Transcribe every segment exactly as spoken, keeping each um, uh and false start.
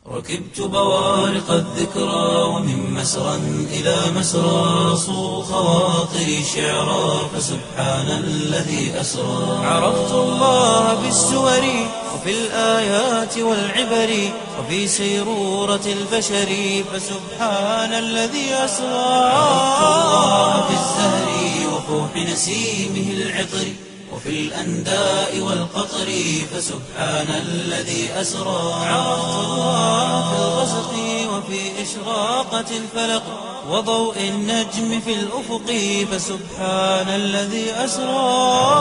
ركبت بوارق الذكرى ومن مسرى إلى مسرى صو خواطري شعرا فسبحان الذي أسرى عرفت الله بالسور وفي الآيات والعبر وفي سيرورة البشر فسبحان الذي أسرى عرفت الله بالزهر وفوح نسيمه العطر وفي الأنداء والقطر فسبحان الذي أسرى عرفت الله في الغسق وفي إشراقة الفلق وضوء النجم في الأفق فسبحان الذي أسرى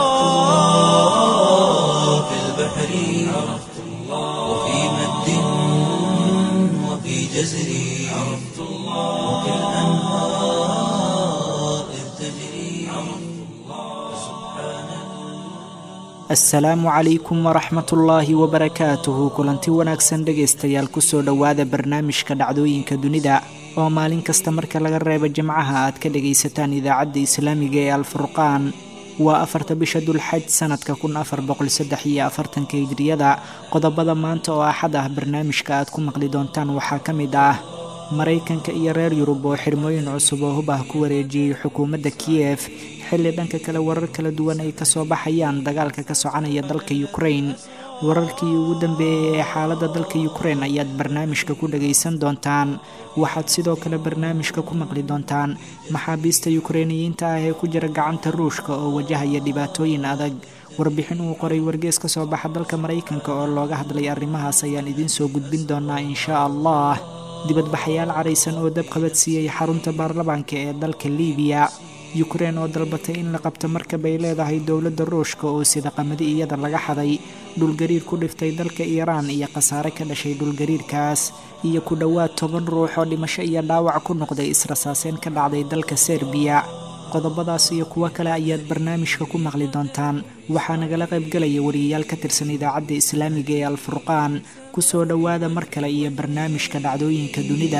في البحر عرفت الله وفي مد وفي جزر عرفت الله وفي الأنهار إذ تجري عرفت الله سبحان asalaamu calaykum waraxmatullaahi wabarakaatuhu kulanti wanaagsan dhegaystayaal kusoo dhowaada barnaamijka dhacdooyinka dunida oo maalin kasta marka laga reebo jimcaha aad ka dhagaysataan idaacadda islaamiga ee alfurqaan waa afarta bisha dulxaj sanadka kun afar boqol saddex iyo afartanka hijriyada qodobada maanta oo axad ah barnaamijka aad ku maqli doontaan waxaa ka mid ah maraykanka iyo reer yurub oo xirmooyin cusub oo hub ah ku wareejiyey xukuumadda kiyef xilli dhanka kale warar kala duwan ay kasoo baxayaan dagaalka ka soconaya dalka ukraine wararkii ugu dambeeyey ee xaaladda dalka ukraine ayaad barnaamijka ku dhagaysan doontaan waxaad sidoo kale barnaamijka ku maqli doontaan maxaabiista yukrainiyiinta ah ee ku jira gacanta ruushka oo wajahaya dhibaatooyin adag warbixin uu qoray wargees ka soo baxa dalka maraykanka oo looga hadlay arrimahaas ayaan idiin soo gudbin doonaa inshaa allah dibadbaxayaal caraysan oo dab qabadsiiyey xarunta baarlamaanka ee dalka liibiya yukrain oo dalbatay in la qabto markab ay leedahay dowladda ruushka oo sida qamadi iyada laga xaday dhulgariir ku dhiftay dalka iiraan iyo khasaare ka dhashay dhulgariirkaas iyo ku dhowaad toban ruux oo dhimasho iyo dhaawac ku noqday israsaaseen ka dhacday dalka serbiya qodobadaas iyo kuwo kale ayaad barnaamijka ku maqli doontaan waxaa nagala qaybgalaya wariyayaal ka tirsan idaacadda islaamiga ee alfurqaan kusoo dhowaada mar kale iyo barnaamijka dhacdooyinka dunida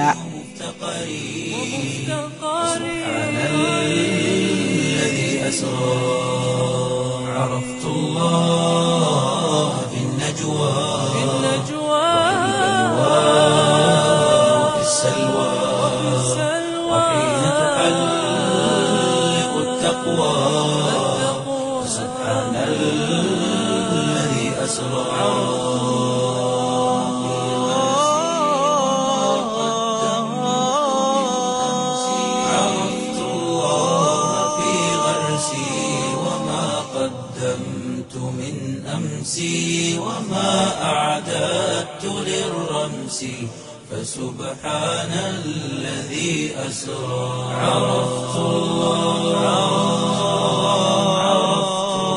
عرفت الله في النجوى في النجوى وفي السلوى وحين تحلق التقوى سبحان الذي أسرى عرفت الله في غرسي وما قدمت من أمسي وما أعددت للرمس فسبحان الذي أسرى عرفت الله عرفت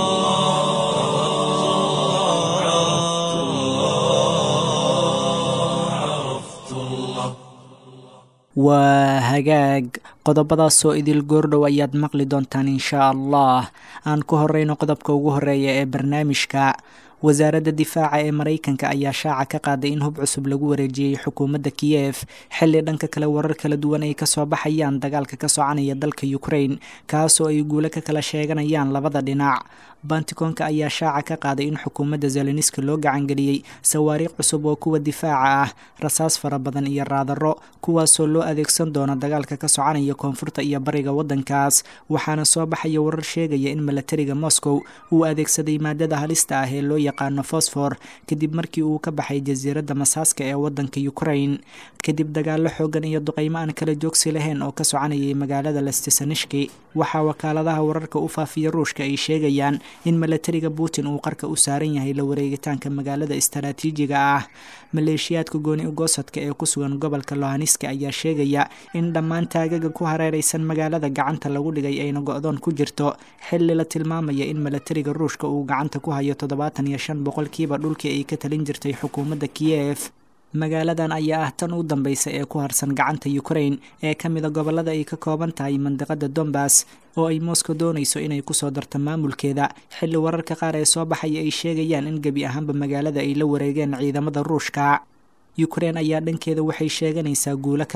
الله عرفت الله عرفت الله waa hagaag qodobadaasoo idil goordhow ayaad maqli doontaan inshaa allah aan ku horeyno qodobka ugu horeeya ee barnaamijka wasaaradda difaaca ee maraykanka ayaa shaaca ka qaaday in hub cusub lagu wareejiyey xukuumadda kiyef xilli dhanka kale warar kala duwan ay kasoo baxayaan dagaalka ka soconaya dalka ukraine kaasoo ay guulo ka kala sheeganayaan labada dhinac banticoonka ayaa shaaca ka qaaday in xukuumadda zeleniski loo gacangeliyey sawaariikh cusub oo kuwa difaaca ah rasaas fara badan iyo raadaro kuwaasoo loo adeegsan doono dagaalka ka soconaya koonfurta iyo bariga waddankaas waxaana soo baxaya warar sheegaya in milatariga moscow uu adeegsaday maadada halista ah ee loo yaqaano fosfor kadib markii uu ka baxay jasiiradda masaaska ee waddanka ukraine kadib dagaalo xoogan iyo duqeymo aan kala joogsi lahayn oo ka soconayay magaalada lestisanishki waxaa wakaaladaha wararka u faafiya ruushka ay sheegayaan in milatariga putin uu qarka u saaran yahay la wareegitaanka magaalada istaraatiijiga ah maleeshiyaadka gooni ugoosadka ee ku sugan gobolka lohanska ayaa sheegaya in dhammaan taagaga ku hareeraysan magaalada gacanta lagu dhigay ayna go-doon ku jirto xilli la tilmaamaya in milatariga ruushka uu gacanta ku hayo toddobaatan iyo shan boqolkiiba dhulkii ay ka talin jirtay xukuumadda kiyef magaaladan ayaa ah tan u dambeysa ee ku harsan gacanta ukraine ee ka mida gobolada ay ka kooban tahay mandiqada dombas oo ay moscow doonayso inay kusoo darto maamulkeeda xilli wararka qaar ee soo baxaya ay sheegayaan in gebi ahaanba magaalada ay la wareegeen ciidamada ruushka ukraine ayaa dhankeeda waxay sheeganaysaa guulo kale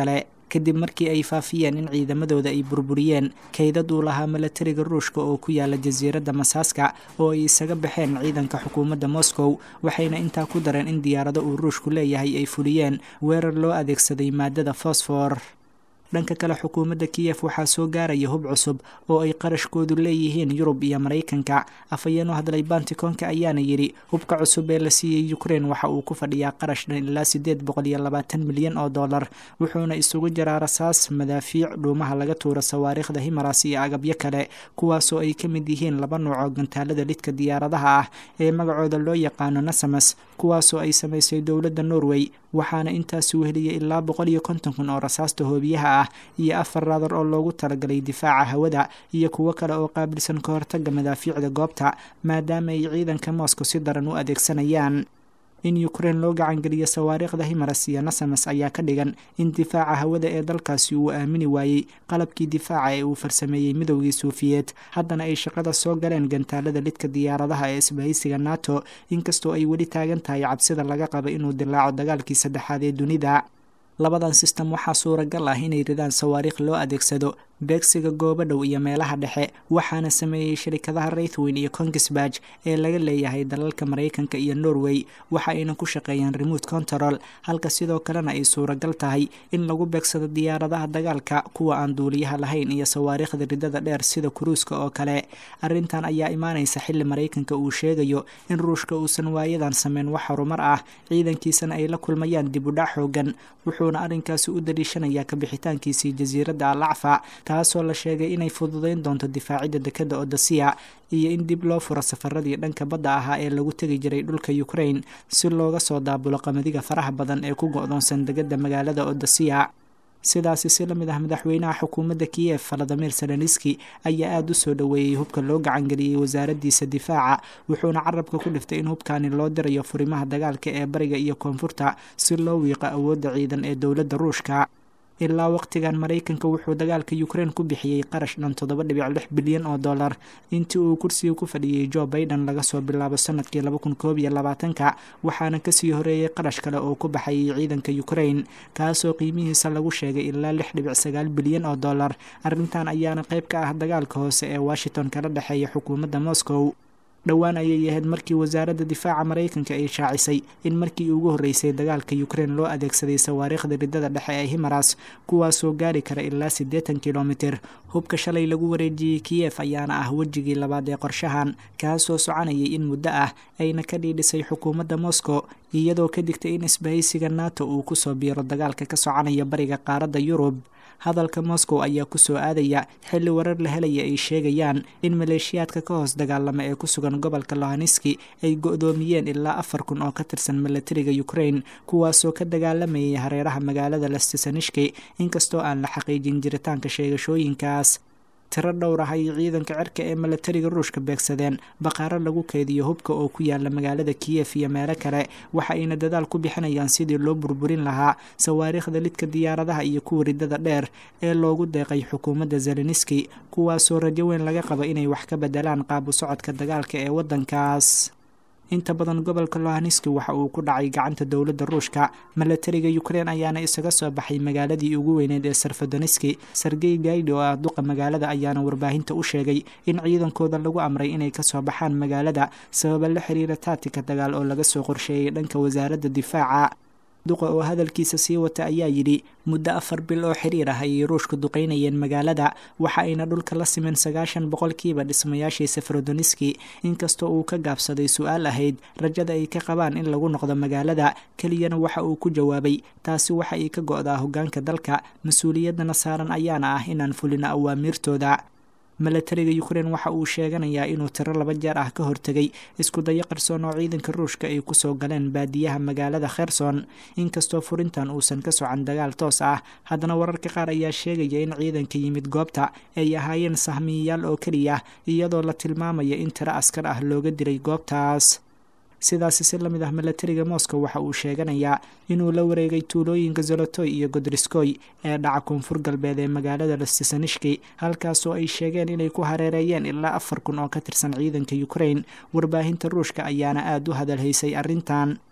kadib markii ay faafiyeen in ciidamadooda ay burburiyeen kaydad uu lahaa milatariga ruushka oo ku yaala jasiiradda masaaska oo ay isaga baxeen ciidanka xukuumadda moscow waxayna intaa ku dareen in diyaarado uu ruushku leeyahay ay fuliyeen weerar loo adeegsaday maadada fosfor dhanka kale xukuumadda kiyef waxaa soo gaaraya hub cusub oo ay qarashkoodu leeyihiin yurub iyo maraykanka afhayeen u hadlay banticoonka ayaana yidhi hubka cusub ee la siiyey ukraine waxa uu ku fadhiyaa qarash dhan ilaa siddeed boqol iyo labaatan milyan oo dollar wuxuuna isugu jiraa rasaas madaafiic dhuumaha laga tuuro sawaariikhda himaras iyo agabyo kale kuwaasoo ay ka mid yihiin laba nooc oo gantaalada lidka diyaaradaha ah ee magacooda loo yaqaano nasamas kuwaasoo ay samaysay dowladda norway waxaana intaasi weheliyay ilaa boqol iyo konton kun oo rasaasta hoobiyaha ah iyo afar raadar oo loogu talagalay difaaca hawada iyo kuwo kale oo qaabilsan ka hortagga madaafiicda goobta maadaama ay ciidanka moscow si daran u adeegsanayaan in ukraine loo gacangeliyo sawaariikhda himaras iyo nasamas ayaa ka dhigan in difaaca hawada ee dalkaasi uu aamini waayey qalabkii difaaca ee uu farsameeyey midowgii suufiyeed haddana ay shaqada soo galeen gantaalada lidka diyaaradaha ee isbahaysiga nato inkastoo ay weli taagan tahay cabsida laga qaba inuu dilaaco dagaalkii saddexaad ee dunida labadan sistem waxaa suuragal ah inay ridaan sawaariikh loo adeegsado beegsiga goobadhow iyo meelaha dhexe waxaana sameeyey shirikadaha raythwin iyo kongisbaj ee laga leeyahay dalalka maraykanka iyo norway waxa ayna ku shaqeeyaan remote control halka sidoo kalena ay suuragal tahay in lagu beegsado diyaaradaha dagaalka kuwa aan duuliyaha lahayn iyo sawaariikhda ridada dheer sida kuruuska oo kale arrintan ayaa imaanaysa xilli maraykanka uu sheegayo in ruushka uusan waayadan sameyn wax horumar ah ciidankiisana ay la kulmayaan dib u dhac xoogan wuxuuna arrinkaasi u daliishanayaa kabixitaankiisii jasiiradda alacfa taasoo la sheegay inay fududayn doonto difaacidda dekadda odasiya iyo in dib loo furo safaradii dhanka badda ahaa ee lagu tegi jiray dhulka ukraine si looga soo daabulo qamadiga faraha badan ee ku go'doonsan degada magaalada odasiya sidaasi si la mid ah madaxweynaha xukuumadda kiyef valadimir zelenski ayaa aada u soo dhoweeyey hubka loo gacangeliyey wasaaraddiisa difaaca wuxuuna carabka ku dhiftay in hubkaani loo dirayo furimaha dagaalka ee bariga iyo koonfurta si loo wiiqo awoodda ciidan ee dowladda ruushka ilaa waqtigan maraykanka wuxuu dagaalka ukraine ku bixiyey qarash dhan toddoba dhibic lix bilyan oo dollar intii uu kursiga ku fadhiyey joe biden laga soo bilaabo sanadkii laba kun koob iyo labaatanka waxaana kasii horeeyey qarash kale oo ku baxayay ciidanka ukraine kaasoo qiimihiisa lagu sheegay ilaa lix dhibic sagaal bilyan oo dollar arrintan ayaana qayb ka ah dagaalka hoose ee washington kala dhexeeya xukuumadda moscow dhowaan ayay ahayd markii wasaaradda difaaca maraykanka ay shaacisay in markii ugu horreysay dagaalka ukraine loo adeegsaday sawaariikhda ridada dhexe ee himaras kuwaasoo gaari kara ilaa siddeetan kilomitir hubka shalay lagu wareejiyey kiyef ayaana ah wejigii labaad ee qorshahan kaasoo soconayay in muddo ah ayna ka dhiidhisay xukuumadda moscow iyadoo ka digtay in isbahaysiga nato uu kusoo biiro dagaalka ka soconaya bariga qaaradda yurub hadalka moscow ayaa kusoo aadaya xilli warar la helaya ay sheegayaan in maleeshiyaadka ka hoos dagaalama ee ku sugan gobolka lohaneski ay go-doomiyeen ilaa afar kun oo ka tirsan milatariga ukraine kuwaasoo ka dagaalamayay hareeraha magaalada lastisanishki inkastoo aan la xaqiijin jiritaanka sheegashooyinkaas tiro dhowr ah ay ciidanka cirka ee milatariga ruushka beegsadeen baqaaro lagu keydiyo hubka oo ku yaala magaalada kiyef iyo meelo kale waxa ayna dadaal ku bixinayaan sidii loo burburin lahaa sawaariikhda lidka diyaaradaha iyo kuwa ridada dheer ee loogu deeqay xukuumadda zelenski kuwaasoo rajo weyn laga qabo inay wax ka bedelaan qaab u socodka dagaalka ee waddankaas inta badan gobolka lohaneski waxa uu ku dhacay gacanta dowladda ruushka milatariga ukraine ayaana isaga soo baxay magaaladii ugu weyneed ee sarfadoneski sergey gaydi oo ah duqa magaalada ayaana warbaahinta u sheegay in ciidankooda lagu amray inay kasoo baxaan magaalada sababa la xiriira taatika dagaal oo laga soo qorsheeyey dhanka wasaaradda difaaca duqa oo hadalkiisa sii wata ayaa yidhi muddo afar bil oo xiriir ah ayay ruushku duqeynayeen magaalada waxa ayna dhulka la simeen sagaashan boqolkiiba dhismayaashii safarodoniski inkastoo uu ka gaabsaday su-aal ahayd rajada ay ka qabaan in lagu noqdo magaalada keliyana waxa uu ku jawaabay taasi waxa ay ka go-daa hoggaanka dalka mas-uuliyadana saaran ayaana ah inaan fulino awaamiirtooda milatariga ukraine waxa uu sheeganayaa inuu tiro laba jeer ah ka hortegay isku dayo qarsoon oo ciidanka ruushka ay kusoo galeen baadiyaha magaalada kherson inkastoo furintan uusan ka socan dagaal toos ah haddana wararka qaar ayaa sheegaya in ciidanka yimid goobta ay ahaayeen sahmiyayaal oo keliya iyadoo la tilmaamaya in tiro askar ah looga diray goobtaas sidaasi si la mid ah milatariga moscow waxa uu sheeganayaa inuu la wareegay tuulooyinka zolotoy iyo godriskoy ee dhaca koonfur galbeed ee magaalada lastisanishki halkaasoo ay sheegeen inay ku hareereeyeen ilaa afar kun oo ka tirsan ciidanka ukraine warbaahinta ruushka ayaana aada u hadalhaysay arrintan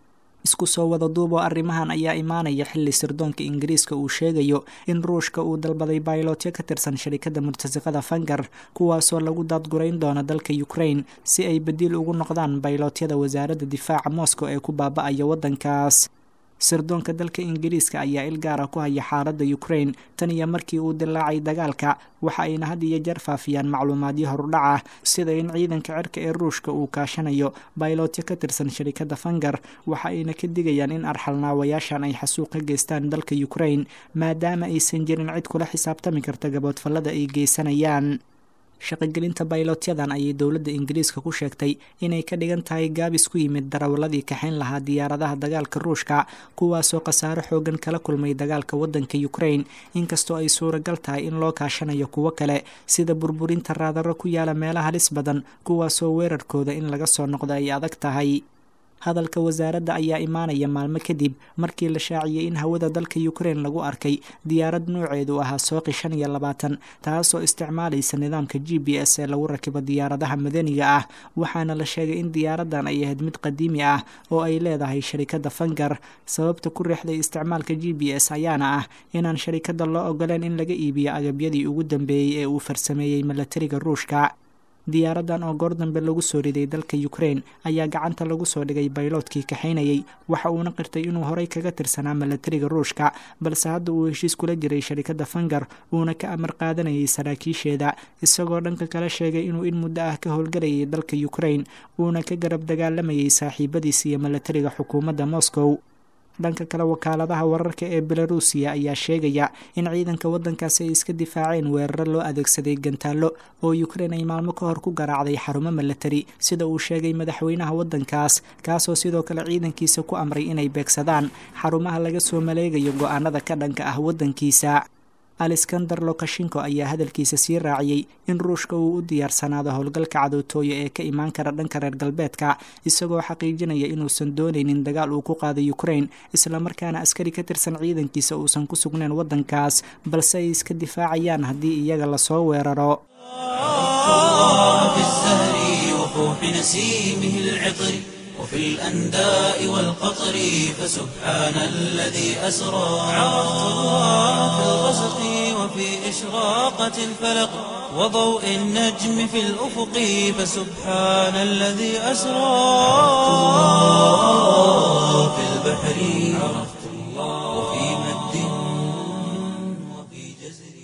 isku soo wada duub oo arrimahan ayaa imaanaya xilli sirdoonka ingiriiska uu sheegayo in ruushka uu dalbaday baylotyo ka tirsan sharikadda murtasiqada Fanger kuwaasoo lagu daadgurayn doono dalka Ukraine si ay bedel ugu noqdaan baylotyada wasaaradda difaaca Moscow ee ku baaba'aya waddankaas. sirdoonka dalka ingiriiska ayaa il gaar ah ku haya xaaladda Ukraine tan iyo markii uu dilaacay dagaalka, waxa ayna had iyo jeer faafiyaan macluumaadyo horudhac ah sida in ciidanka cirka ee ruushka uu kaashanayo baylotyo ka tirsan sharikadda Fanger, waxa ayna ka digayaan in arxalnaawayaashan ay xasuuq ka geystaan dalka Ukraine maadaama aysan jirin cid kula xisaabtami karta gaboodfallada ay geysanayaan. shaqagelinta baylotyadan ayay dowladda ingiriiska ku sheegtay inay ka dhigan tahay gaabis ku yimid darawalladii kaxayn lahaa diyaaradaha dagaalka ruushka kuwaasoo khasaaro xoogan kala kulmay dagaalka waddanka Ukraine, inkastoo ay suuragal tahay in loo kaashanayo kuwo kale sida burburinta raadaro ku yaala meelaha halis badan kuwaasoo weerarkooda in laga soo noqdo ay adag tahay. hadalka wasaaradda ayaa imaanaya maalmo kadib markii la shaaciyay in hawada dalka Ukraine lagu arkay diyaarad nooceedu ahaa Sooqi shan iyo labaatan taasoo isticmaalaysa nidaamka G P S ee lagu rakibo diyaaradaha madaniga ah, waxaana la sheegay in diyaaradan ay ahayd mid qadiimi ah oo ay leedahay sharikadda Fanger. sababta ku riixday isticmaalka G P S ayaana ah inaan sharikadda loo ogoleen in laga iibiyo agabyadii ugu dambeeyay ee uu farsameeyay milatariga ruushka. diyaaradan oo goor dambe lagu soo riday dalka Ukraine ayaa gacanta lagu soo dhigay baylotkii kaxaynayay, waxa uuna qirtay inuu horey kaga tirsanaa milatariga ruushka balse hadda uu heshiis kula jiray sharikadda Fanger uuna ka amar qaadanayay saraakiisheeda, isagoo dhanka kale sheegay inuu in muddo ah ka howlgalayay dalka Ukraine uuna ka garab dagaalamayay saaxiibadiisa iyo milatariga xukuumadda Moscow. dhanka kale wakaaladaha wararka ee Belarusiya ayaa sheegaya in ciidanka waddankaasi ay iska difaaceen weeraro loo adeegsaday gantaalo oo Ukraine ay maalmo ka hor ku garaacday xarumo milatari sida uu sheegay madaxweynaha waddankaas, kaasoo sidoo kale ciidankiisa ku amray inay beegsadaan xarumaha laga soo maleegayo go'aanada ka dhanka ah waddankiisa. Alexander Lukashenko ayaa hadalkiisa sii raaciyay in ruushka uu u diyaarsanaado howlgalka cadowtooyo ee ka imaan kara dhanka reer galbeedka, isagoo xaqiijinaya inuusan doonaynin dagaal uu ku qaado Ukraine islamarkaana askari ka tirsan ciidankiisa uusan ku sugnayn waddankaas balse ay iska difaacayaan haddii iyaga lasoo weeraro. وفي الأنداء والقطر فسبحان الذي أسرى في الغسق وفي إشراقة الفلق وضوء النجم في الأفق فسبحان الذي أسرى في البحر وفي مد وفي جزر.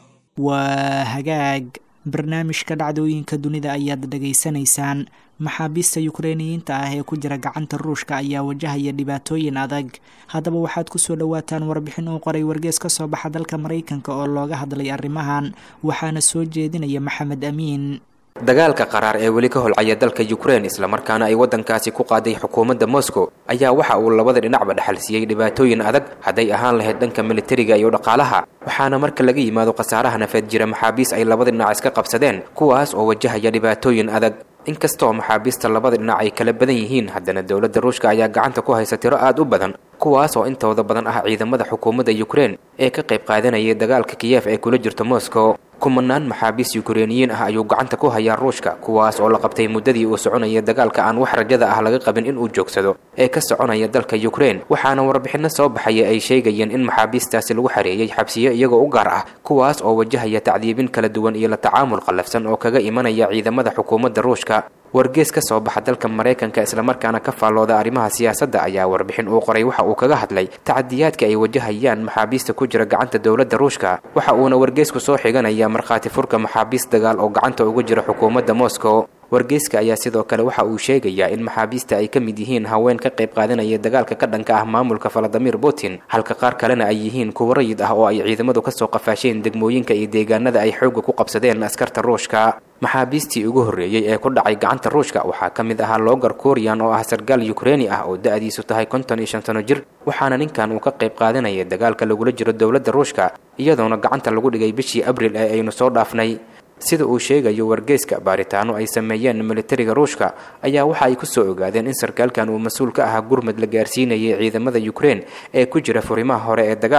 وهجاج barnaamijka dhacdooyinka dunida ayaad dhageysanaysaan. maxaabiista Ukrainiyiinta ah ee ku jira gacanta ruushka ayaa wajahaya dhibaatooyin adag. haddaba waxaad ku soo dhawaataan warbixin uu qoray wargeys ka soo baxa dalka Mareykanka oo looga hadlay arrimahan, waxaana soo jeedinaya Maxamed Amiin. dagaalka qaraar ee weli ka holcaya dalka Ukraine isla markaana ay wadankaasi ku qaaday xukuumadda Moscow ayaa waxa uu labada dhinacba dhaxalsiiyay dhibaatooyin adag haday ahaan lahayd dhanka militariga iyo dhaqaalaha, waxaana marka laga yimaado khasaaraha nafeed jira maxaabiis ay labada dhinac iska qabsadeen kuwaas oo wajahaya dhibaatooyin adag. inkastoo maxaabiista labada dhinac ay kala badan yihiin, haddana dowladda ruushka ayaa gacanta ku haysa tiro aad u badan kuwaas oo intooda badan ah ciidamada xukuumadda Ukraine ee ka qayb qaadanaya dagaalka Kiev ee kula jirta Moscow. kumanaan maxaabiis Ukrainiyiin ah ayuu gacanta ku hayaa ruushka kuwaas oo la qabtay muddadii uu soconayay dagaalka aan wax rajada ah laga qabin in uu joogsado ee ka soconaya dalka Ukraine, waxaana warbixino soo baxaya ay sheegayeen in maxaabiistaasi lagu xareeyay xabsiyo iyagoo u gaar ah kuwaas oo wajahaya tacdiibin kala duwan iyo la tacaamul qallafsan oo kaga imanaya ciidamada xukuumadda ruushka. wargeys ka soo baxa dalka Mareykanka isla markaana ka faallooda arrimaha siyaasadda ayaa warbixin uu qoray waxa uu kaga hadlay tacadiyaadka ay wajahayaan maxaabiista ku jira gacanta dowladda ruushka, waxa uuna wargeysku soo xiganaya markhaati furka maxaabiis dagaal oo gacanta uga jira xukuumadda Moscow. wargeyska ayaa sidoo kale waxa uu sheegayaa in maxaabiista ay ka mid yihiin haween ka qayb qaadanaya dagaalka ka dhanka ah maamulka Vladimir Putin, halka qaar kalena ay yihiin kuwo rayid ah oo ay ciidamadu ka soo qafaasheen degmooyinka iyo deegaanada ay xoog ku qabsadeen askarta ruushka. maxaabiistii ugu horreeyay ee ku dhacay gacanta ruushka waxaa ka mid ahaa Logar Koorian oo ah sargaal Ukraini ah oo da'diisu tahay konton iyo shan sano jir, waxaana ninkan uu ka qayb qaadanaya dagaalka lagula jiro dowladda ruushka iyadoona gacanta lagu dhigay bishii Abriil ee aynu soo dhaafnay. sida uu sheegayo wargeyska, baaritaano ay sameeyeen militariga ruushka ayaa waxa ay ku soo ogaadeen in sarkaalkan uu mas'uul ka ahaa gurmad la gaarsiinayay ciidamada Ukraine ee ku jira furimaha hore ee dagaalka,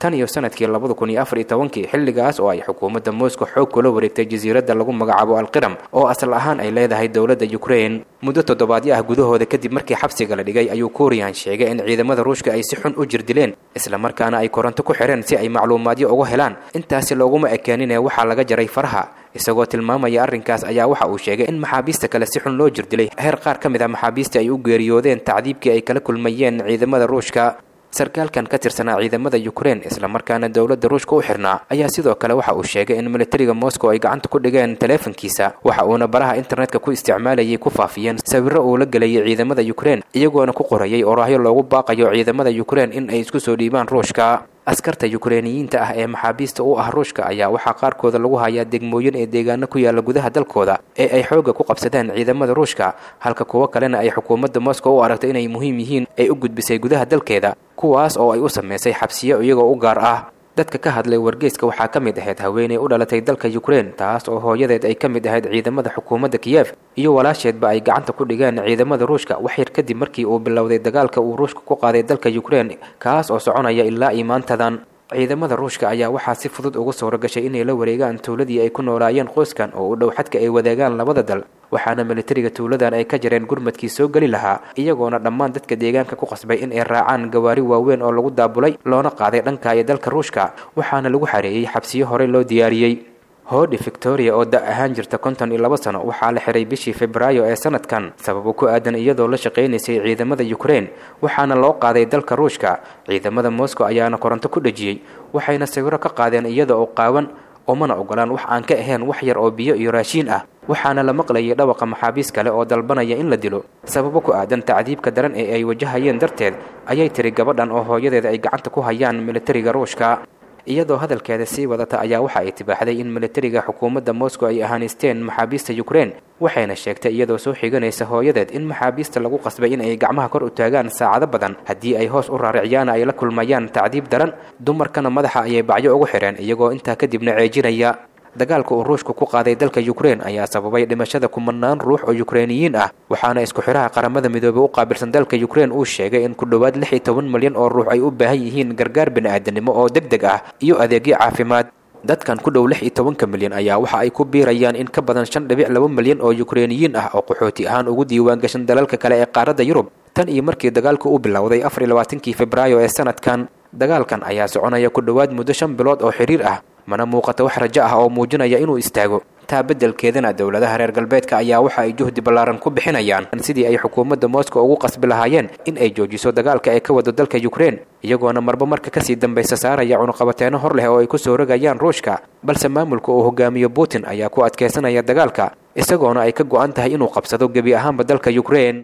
tan iyo sanadkii labada kun iyo afar iyo tobankii xilligaas oo ay xukuumadda Moscow xoog kula wareegtay jasiiradda lagu magacaabo Al-Qiram oo asal ahaan ay leedahay dowladda Ukraine muddo toddobaadyo ah gudahooda kadib markii xabsiga la dhigay ayuu Kuuriyaan sheegay in ciidamada Ruushka ay si xun u jirdileen isla markaana ay koronto ku xireen si ay macluumaadyo uga helaan intaasi looguma ekeenin ee waxa laga jaray faraha isagoo tilmaamaya arrinkaas ayaa waxa uu sheegay in maxaabiista kale si xun loo jirdilay heer qaar ka mid ah maxaabiista ay u geeriyoodeen tacdiibkii ay kala kulmayeen ciidamada Ruushka sarkaalkan ka tirsanaa ciidamada Ukraine isla markaana dowladda Ruushka u xirnaa ayaa sidoo kale waxa uu sheegay in militariga Moscow ay gacanta ku dhigeen teleefankiisa waxa uuna baraha internetka ku isticmaalayay ku faafiyeen sawirro uu la galay ciidamada Ukraine iyagoona ku qorayay oraahyo loogu baaqayo ciidamada Ukraine in ay isku soo dhiibaan Ruushka askarta Ukrainiyiinta ah ee maxaabiista u ah Ruushka ayaa waxa qaarkooda lagu hayaa degmooyin ee deegaano ku yaala gudaha dalkooda ee ay xooga ku qabsadeen ciidamada Ruushka halka kuwa kalena ay xukuumadda Moscow u aragtay inay muhiim yihiin ay u gudbisay gudaha dalkeeda kuwaas oo ay u sameysay xabsiyo iyagoo u gaar ah dadka ka hadlay wargeyska waxaa ka mid ahayd haweeney u dhalatay dalka Ukraine taas oo hooyadeed ay ka mid ahayd ciidamada xukuumadda Kiev iyo walaasheedba ay gacanta ku dhigeen ciidamada Ruushka wax yar kadib markii uu bilowday dagaalka uu Ruushka ku qaaday dalka Ukraine kaas oo soconaya ilaa imaantadan ciidamada Ruushka ayaa waxaa si fudud uga soo rogashay inay la wareegaan tuuladii ay ku noolaayeen qoyskan oo u dhow xadka ay wadaagaan labada dal waxaana militariga tuuladan ay ka jareen gurmadkii soo gali lahaa iyagoona dhammaan dadka deegaanka ku qasbay in ay raacaan gawaari waaweyn oo lagu daabulay loona qaaday dhanka ay dalka Ruushka waxaana lagu xareeyay xabsiyo hore loo diyaariyay Hodi Victoria oo da ahaan jirta konton iyo laba sano waxaa la xiray bishii Febraayo ee sanadkan sabab ku aadan iyadoo la shaqeynaysay ciidamada Ukraine waxaana loo qaaday dalka Ruushka ciidamada Moscow ayaana koronto ku dhajiyay waxayna sawiro ka qaadeen iyada oo qaawan oo mana ogolaan wax aan ka ahayn wax yar oo biyo iyo raashin ah waxaana la maqlayay dhawaqa maxaabiis kale oo dalbanaya in la dilo sabab ku aadan tacdiibka daran ee ay wajahayeen darteed ayay tiri gabadhan oo hooyadeeda ay gacanta ku hayaan militariga Ruushka iyadoo hadalkeeda sii wadata ayaa waxa ay tibaaxday in militariga xukuumadda Moscow ay ahaanisteen maxaabiista Ukraine waxayna sheegtay iyadoo soo xiganaysa hooyadeed in maxaabiista lagu qasbay in ay gacmaha kor u taagaan saacado badan haddii ay hoos u raariciyaan ay la kulmayaan tacdiib daran dumarkana madaxa ayay bacyo ugu xireen iyagoo intaa kadibna ceejinaya dagaalka uu Ruushku ku qaaday dalka Ukraine ayaa sababay dhimashada kumanaan ruux oo Ukrainiyiin ah waxaana isku xiraha qaramada midoobay u qaabilsan dalka Ukraine uu sheegay in ku dhawaad lix iyo toban milyan oo ruux ay u baahan yihiin gargaar bini'aadanimo oo degdeg ah iyo adeegyo caafimaad dadkan ku dhow lix iyo toban milyan ayaa waxa ay ku biirayaan in ka badan shan dhibic laba milyan oo Ukrainiyiin ah oo qaxooti ahaan ugu diiwaan gashan dalalka kale ee qaaradda Yurub tan iyo markii dagaalku uu bilowday afar iyo labaatankii Febraayo ee sanadkan dagaalkan ayaa soconaya ku dhawaad muddo shan bilood oo xiriir ah mana muuqato wax rajo ah oo muujinaya inuu istaago taa beddelkeedana dowladaha reer galbeedka ayaa waxa ay juhdi ballaaran ku bixinayaan sidii ay xukuumadda Moscow ugu qasbi lahaayeen in ay joojiso dagaalka ay ka wado dalka Ukraine iyagoona marba marka ka sii dambaysa saaraya cunaqabateeno hor leh oo ay ku soo rogayaan Ruushka balse maamulka uu hogaamiyo Putin ayaa ku adkeysanaya dagaalka isagoona ay ka go'an tahay inuu qabsado gebi ahaanba dalka Ukraine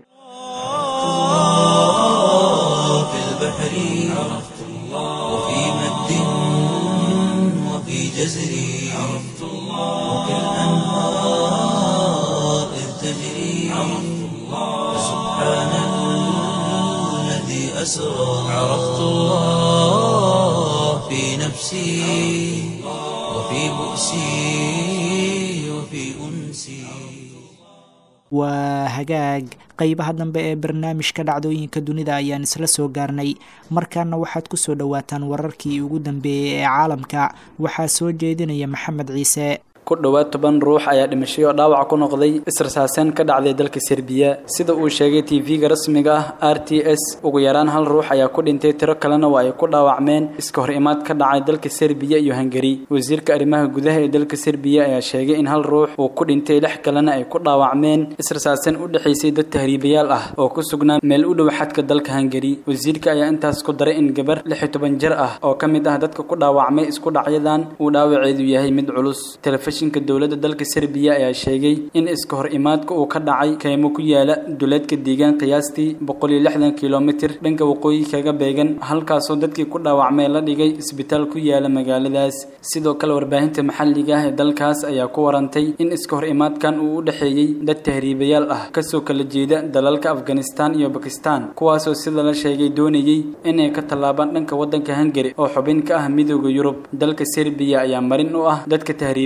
جزري عرفت الله وكالأنهار إذ تجري عرفت الله سبحان الذي أسرى عرفت الله في نفسي وفي بؤسي وفي أنسي waa hagaag qaybaha dambe ee barnaamijka dhacdooyinka dunida ayaan isla soo gaarnay markaana waxaad ku soo dhawaataan wararkii ugu dambeeyay ee caalamka waxaa soo jeedinaya maxamed ciise ku dhawaad toban ruux ayaa dhimashay oo dhaawac ku noqday israsaasan ka dhacday dalka Serbiya sida uu sheegay T V-ga rasmiga ah R T S ugu yaraan hal ruux ayaa ku dhintay tiro kalena waa ay ku dhaawacmeen iska hor imaad ka dhacay dalka Serbiya iyo Hungary wasiirka arrimaha gudaha ee dalka Serbiya ayaa sheegay in hal ruux uu ku dhintay lix kalena ay ku dhaawacmeen israsaasan u dhaxaysay dad tahriibayaal ah oo ku sugnaa meel u dhow xadka dalka Hungary wasiirka ayaa intaas ku daray in gabar lix iyo toban jir ah oo kamid ah dadka ku dhaawacmay isku dhacyadan uu dhaawaceedu yahay mid culus telefishinka dowladda dalka Serbiya ayaa sheegay in iska hor imaadka uu ka dhacay kaymo ku yaala duleedka deegaan qiyaastii boqol iyo lixdan kiiloomitir dhanka waqooyi kaga beegan halkaas oo dadkii ku dhaawacmay la dhigay isbitaal ku yaala magaaladaas sidoo kale warbaahinta maxalliga ah ee dalkaas ayaa ku warantay in iska hor imaadkan uu u dhaxeeyay dad tahriibayaal ah kasoo kala jeeda dalalka Afghanistan iyo Pakistan kuwaas oo sida la sheegay doonayay inay ka tallaabaan dhanka wadanka Hungary oo xubin ka ah midowga Yurub dalka Serbiya ayaa marin u ah dadka tahriibayaasha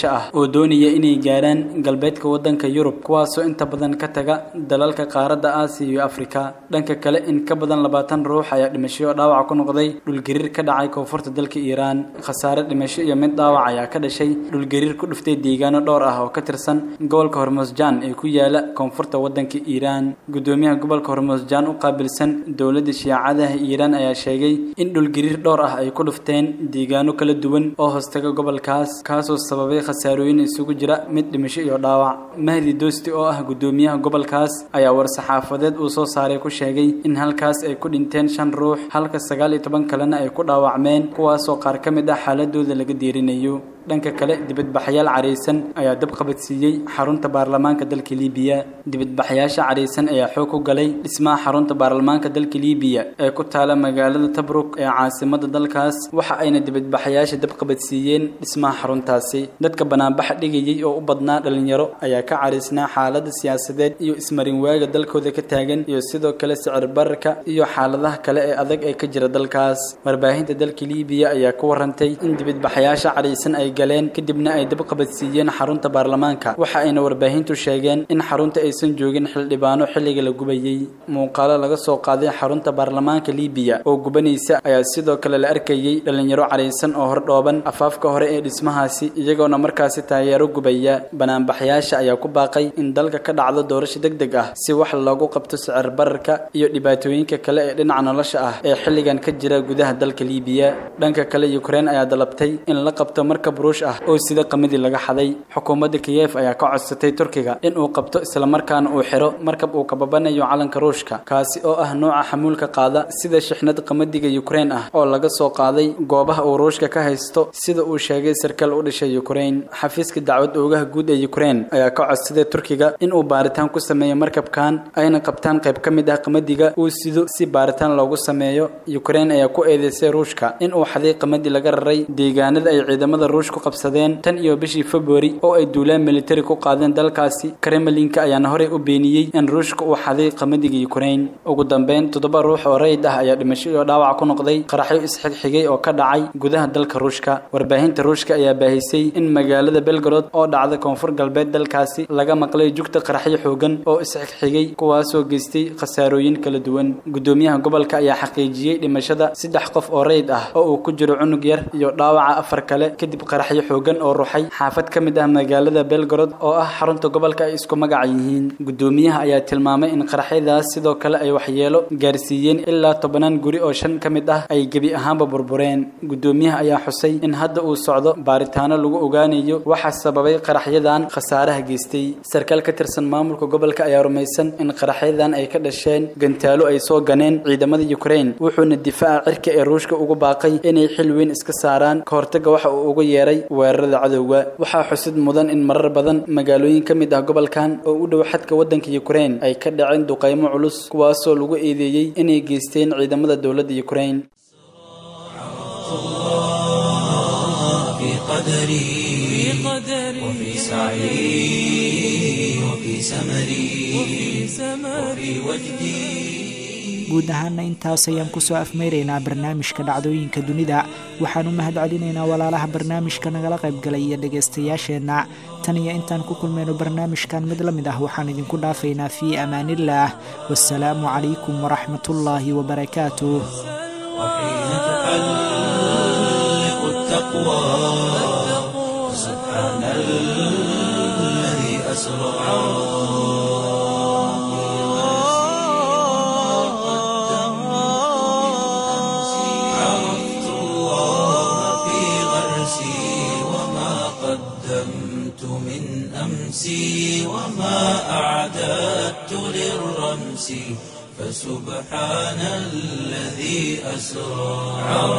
nolosha ah oo doonaya inay gaaraan galbeedka wadanka Yurub kuwaasoo inta badan ka taga dalalka qaaradda Aasiya iyo Afrika dhanka kale in ka badan labaatan ruux ayaa dhimasho dhaawac ku noqday dhul gariir ka dhacay koonfurta dalka Iiraan khasaare dhimasho iyo mid dhaawac ayaa ka dhashay dhul gariir ku dhuftay deegaano dhowr ah oo ka tirsan gobolka Hormuzjan ee ku yaala koonfurta wadanka Iiraan gudoomiyaha gobolka Hormuzjan u qaabilsan dawladda Shiicada Iiraan ayaa sheegay in dhul gariir dhowr ah ay ku dhufteen deegaano kala duwan oo hoostaga gobolkaas kaasoo sababay khasaarooyin isugu jira mid dhimasho iyo dhaawac Mahdi Doosti oo ah gudoomiyaha gobolkaas ayaa war saxaafadeed uu soo saaray ku sheegay in halkaas ay ku dhinteen shan ruux halka sagaal iyo toban kalena ay ku dhaawacmeen kuwaasoo qaar ka mid ah xaaladooda laga deerinayo dhanka kale dibadbaxyaal careysan ayaa dab qabadsiiyay xarunta baarlamaanka dalka Liibiya dibadbaxyaasha careysan ayaa xoog ku galay dhismaha xarunta baarlamaanka dalka Liibiya ee ku taala magaalada Tobruk ee caasimadda dalkaas waxa ayna dibadbaxyaasha dab qabadsiiyeen dhismaha xaruntaasi dadka banaanbax dhigayay oo u badnaa dhalinyaro ayaa ka careysnaa xaaladda siyaasadeed iyo ismarin waaga dalkooda ka taagan iyo sidoo kale sicir bararka iyo xaaladaha kale ee adag ee ka jira dalkaas warbaahinta dalka Liibiya ayaa ku warantay in dibadbaxyaasha careysan ay galeen kadibna ay dab qabadsiiyeen xarunta baarlamaanka waxa ayna warbaahintu sheegeen in xarunta aysan joogin xildhibaano xilliga la gubayay muuqaalo laga soo qaaday xarunta baarlamaanka Liibiya oo gubanaysa ayaa sidoo kale la arkayay dhalinyaro careysan oo hor dhooban afaafka hore ee dhismahaasi iyagoona markaasi taageero gubaya banaanbaxyaasha ayaa ku baaqay in dalka ka dhacdo doorasho degdeg ah si wax loogu qabto sicir bararka iyo dhibaatooyinka kale ee dhinaca nolosha ah ee xilligan ka jira gudaha dalka Liibiya dhanka kale Ukraine ayaa dalabtay in la qabto markab ruush ah oo sida qamadi laga xaday xukuumadda Kiev ayaa ka codsatay Turkiga in uu qabto isla markaana uu xiro markab uu ka babanayo calanka Ruushka kaasi oo ah nooca xamuulka qaada sida shixnad qamadiga Ukraine ah oo laga soo qaaday goobaha uu Ruushka ka haysto sida uu sheegay sarkaal u dhashay Ukraine xafiiska dacwad oogaha guud ee Ukraine ayaa ka codsaday Turkiga in uu baaritaan ku sameeyo markabkan ayna qabtaan qayb ka mid ah qamadiga uu sido si baaritaan loogu sameeyo Ukraine ayaa ku eedeysay Ruushka in uu xaday qamadi laga raray deegaanada ay ciidamada Ruushku qabsadeen tan iyo bishii February oo ay duulaan military ku qaadeen dalkaasi Kremlinka ayaana hore u beeniyay in Ruushka uu xaday qamadiga Ukraine ugu dambeyn toddoba ruux oo rayd ah ayaa dhimasho iyo dhaawac ku noqday qaraxyo isxigxigay oo ka dhacay gudaha dalka Ruushka warbaahinta Ruushka ayaa baahisay in magaalada Belgorod oo dhacda koonfur galbeed dalkaasi laga maqlay jugta qaraxyo xoogan oo isxigxigay kuwaasoo geystay khasaarooyin kala duwan gudoomiyaha gobolka ayaa xaqiijiyay dhimashada saddex qof oo rayd ah oo uu ku jiro cunug yar iyo dhaawaca afar kale kadib qaraxyo xoogan oo ruuxay xaafad ka mid ah magaalada Belgorod oo ah xarunta gobolka ay isku magac yihiin gudoomiyaha ayaa tilmaamay in qaraxyadaas sidoo kale ay waxyeelo gaarsiiyeen ilaa toban guri oo shan ka mid ah ay gabi ahaanba burbureen gudoomiyaha ayaa xusay in hadda uu socdo baaritaano lagu ogaanayo waxa sababay qaraxyadan khasaaraha geystay sarkaal ka tirsan maamulka gobolka ayaa rumaysan in qaraxyadan ay ka dhasheen gantaalo ay soo ganeen ciidamada Ukraine wuxuuna difaaca cirka ee Ruushka ugu baaqay inay xil weyn iska saaraan ka hortagga waxa uu ugu yeeray weerarada cadowga waxa xusid mudan in marar badan magaalooyin ka mid ah gobolkan oo u dhow xadka wadanka Ukraine ay ka dhaceen duqeymo culus kuwaasoo lagu eedeeyay inay geysteen ciidamada dawladda Ukraine في قدري وفي سعي وفي سمري وفي وجدي guud ahaana intaas ayaan kusoo afmeyraynaa barnaamijka dhacdooyinka dunida waxaan u mahadcelinaynaa walaalaha barnaamijka nagala qaybgalay iyo dhegaystayaasheenna tan iyo intaan ku kulmayno barnaamijkan mid la mid ah waxaan idinku dhaafaynaa fii amaanillaah wassalaamu calaykum waraxmatullaahi wabarakaatuh وحين تحلق التقوى سبحان الذي أسرع عرفت الله في غرسي وما قدمت من أمسي وما أعددت للرمس فسبحان الذي أسرى